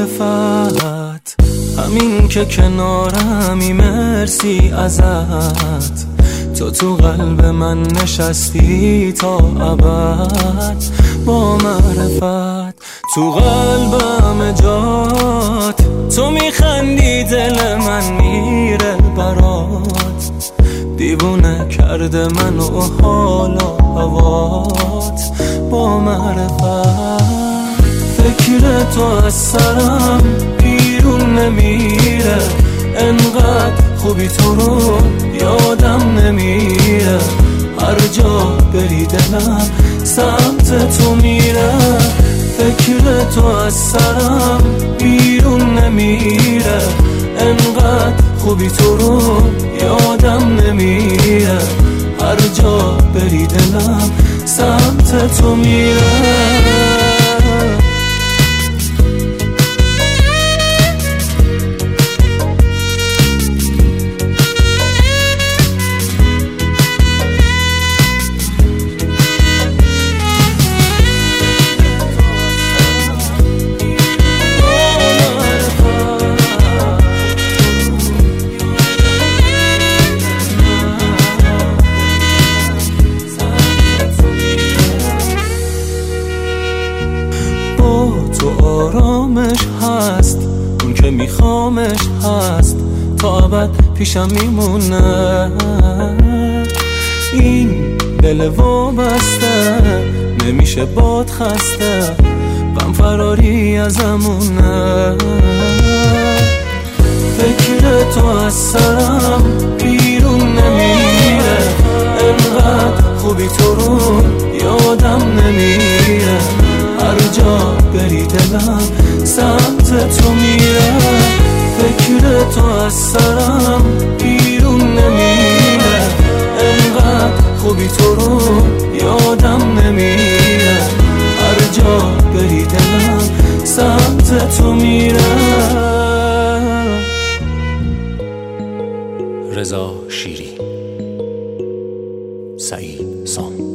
معرفت، همین که کنارمی مرسی ازت. تو قلب من نشستی تا ابد با معرفت. تو قلبم جات، تو میخندی دل من میره برات. دیوونه کرده منو حالا هوات با معرفت. فکر تو از سرم بیرون نمیره، انقدر خوبی تو رو یادم نمیره. هر جا بری دلم سمت تو میره. فکر تو از سرم بیرون نمیره، انقدر خوبی تو رو یادم نمیره. هر جا بری دلم سمت تو میره. تو آرامش هست، اون که میخوامش هست، تا ابد پیشم میمونه. این دل وابسته نمیشه باد خسته، غم فراری ازمونه. فکر تو از سرم بیرون نمیره، انقدر خوبی تو رو یادم نمیره. هر جا بری دلم سمت تو میره. فکر تو از سرم بیرون نمیره، انقدر خوبی تو رو یادم نمیره. هر جا بری دلم سمت تو میره. رضا شیری، سعید سام.